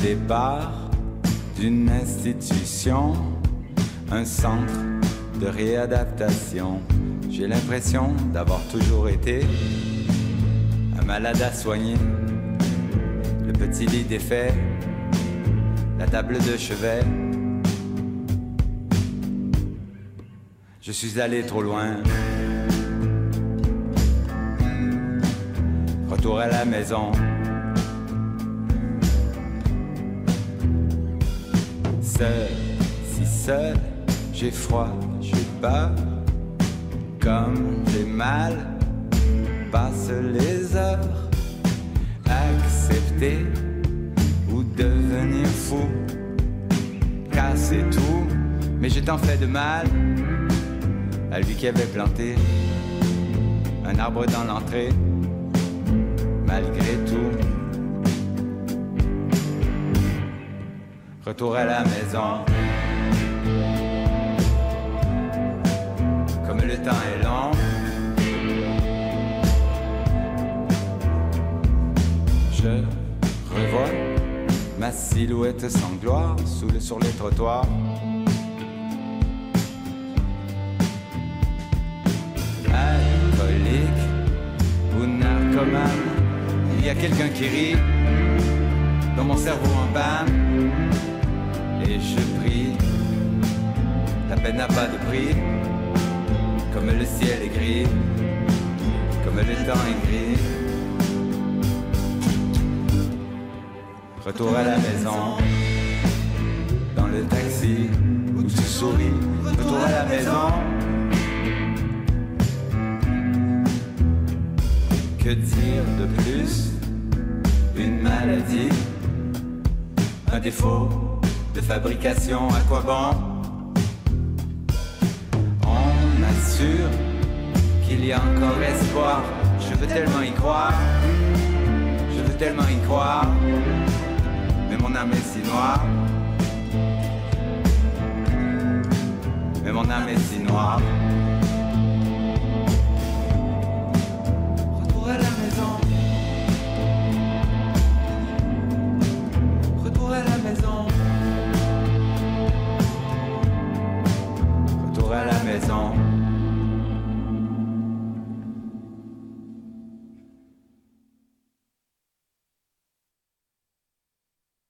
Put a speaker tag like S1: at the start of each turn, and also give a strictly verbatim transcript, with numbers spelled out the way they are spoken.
S1: départ d'une institution, un centre de réadaptation. J'ai l'impression d'avoir toujours été un malade à soigner. Le petit lit défait, la table de chevet. Je suis allé trop loin. Retour à la maison. Seul, si seul, j'ai froid, j'ai peur. Comme j'ai mal, passe les heures. Accepter ou devenir fou. Casser tout, mais j'ai tant fait de mal à lui qui avait planté un arbre dans l'entrée. Malgré tout, retour à la maison. Comme le temps est long, je revois ma silhouette sans gloire sous le, sur les trottoirs. Alcoolique ou narcomane, il y a quelqu'un qui rit dans mon cerveau en panne. Et je prie, la peine n'a pas de prix. Comme le ciel est gris, comme le temps est gris. Retour à la maison, dans le taxi où tu souris. Retour à la maison. Que dire de plus? Une maladie, un défaut de fabrication, à quoi bon? On m'assure qu'il y a encore espoir. Je veux tellement y croire, je veux tellement y croire. Mais mon âme est si noire, mais mon âme est si noire. Retour à la maison, retour à la maison, retour à la maison.